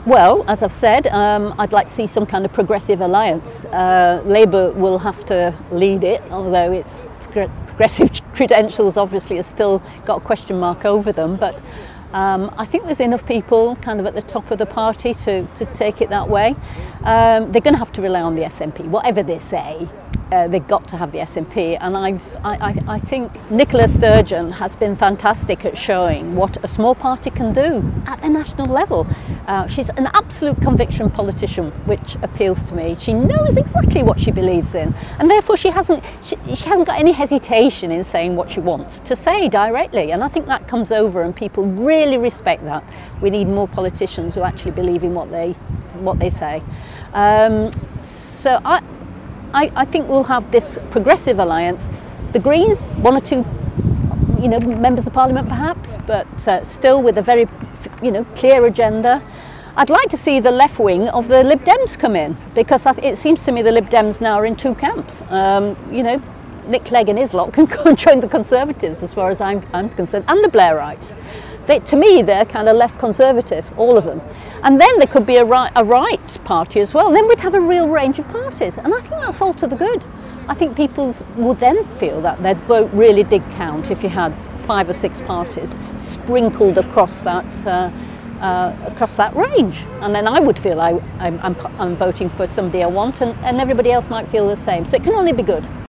Well, as I've said, I'd like to see some kind of progressive alliance. Labour will have to lead it, although its progressive credentials obviously have still got a question mark over them. But I think there's enough people kind of at the top of the party to take it that way. They're going to have to rely on the SNP, whatever they say. They've got to have the SNP, and I think Nicola Sturgeon has been fantastic at showing what a small party can do at the national level. She's an absolute conviction politician, which appeals to me. She knows exactly what she believes in, and therefore she hasn't got any hesitation in saying what she wants to say directly, and I think that comes over, and people really respect that. We need more politicians who actually believe in what they say. So I think we'll have this progressive alliance. The Greens, one or two, members of Parliament perhaps, but still with a very, clear agenda. I'd like to see the left wing of the Lib Dems come in, because it seems to me the Lib Dems now are in two camps. Nick Clegg and his lot can go and join the Conservatives, as far as I'm concerned, and the Blairites. To me, they're kind of left conservative, all of them. And then there could be a right party as well. And then we'd have a real range of parties. And I think that's all to the good. I think people would then feel that their vote really did count if you had 5 or 6 parties sprinkled across that range. And then I would feel I'm voting for somebody I want, and everybody else might feel the same. So it can only be good.